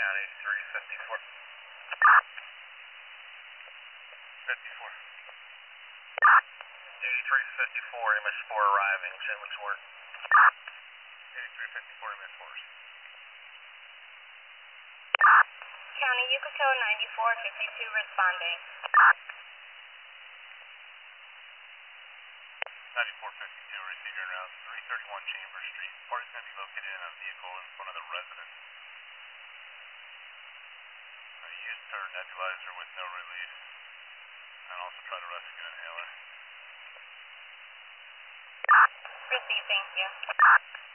on 8354. 54. 8354, MS4 arriving, Chandler's Ward. 8354, MS4. County Yucatan 9452 responding. 9452, receive your route 331 Chambers Street. Party's going to be located in a vehicle in front of the residence. Used her nebulizer with no release. And also try to rescue an inhaler. Proceed, thank you.